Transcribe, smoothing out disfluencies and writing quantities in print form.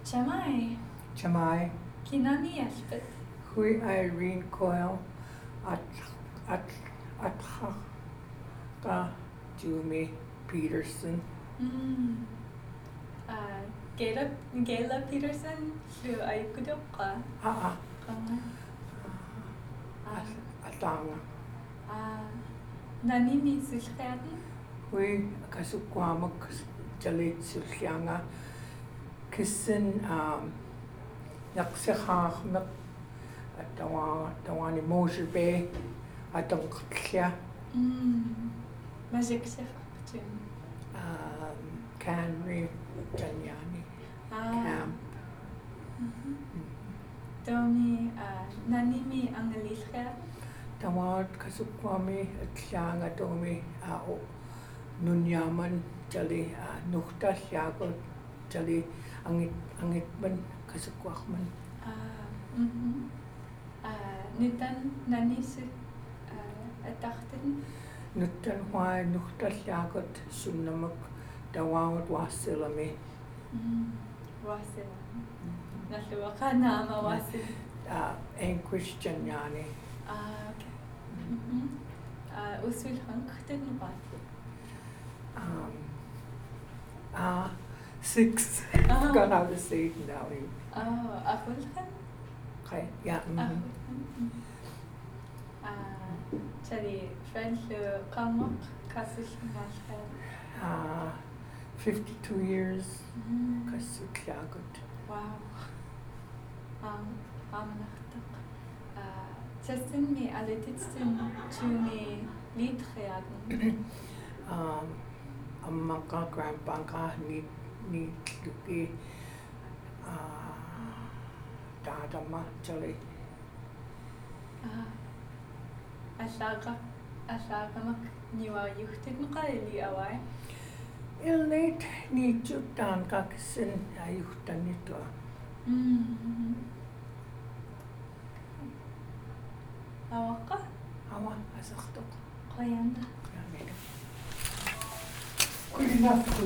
Chamai. Chamai. Kinani Ashbet. Hui Irene Coyle. Ka Jumi Peterson. Gayla Peterson. Shu Aikudoka. Atanga. Nanini Sulhaden. Hui Kasukwamak Jalit Sulhyanga. Kissen Naksahahmak Tawani Mosher Bay Atankya Magic Shefachin. Canry Janyani Camp. Domi Nanimi Angelisha. Tawad Kasukwami Tlanga Domi Nunyaman Jali Nukta Shagot Jali Angitman Kasukwakman. Nutan Nanis Atachten. Nutan Hwai Nukta Shagot Sunamak Dawad Wasilami. Wasil. Nashuaka Nama Wasil. Anquish Janyani. Okay. Usul Hankten Wasil. 6. I've gone out of state now. Afulhan? Okay, yeah. Sorry, French Kamak Kasush Nashel. 52 years. Kasukyagut. Wow. Amnachtak. Justin me alititsin tuni litreaden. Amaka grandpanka need luki dadama jali. Asagamak niwa yuhtin maqali awai. Ilnit need jutan kaksin ayuhtan nito. Awaka? Awa asaktok. Qayanda. Good enough.